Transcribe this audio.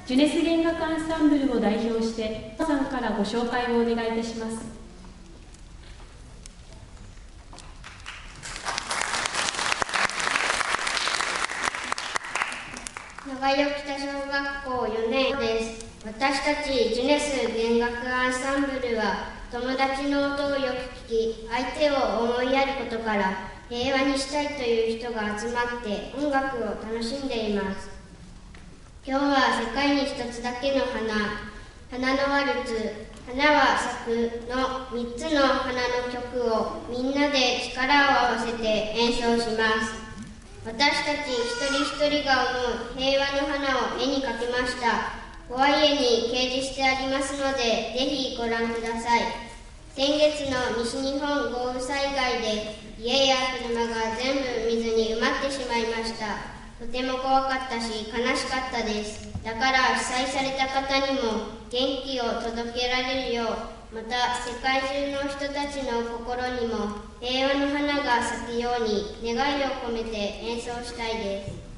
ジュネス弦楽アンサンブルを代表してさんからご紹介をお願いいたします。 長与北小学校4年です。私たちジュネス弦楽アンサンブルは友達の音をよく聞き、相手を思いやることから平和にしたいという人が集まって音楽を楽しんでいます。今日は世界に一つだけの花のワルツ、花は咲くの3つの花の曲をみんなで力を合わせて演奏します。私たち一人一人が思う平和の花を絵に描きました。ホワイエに掲示してありますので、ぜひご覧ください。先月の西日本豪雨災害で家や車が全部水に埋まってしまいました。とても怖かったし悲しかったです。だから被災された方にも元気を届けられるよう、また世界中の人たちの心にも平和の花が咲くように願いを込めて演奏したいです。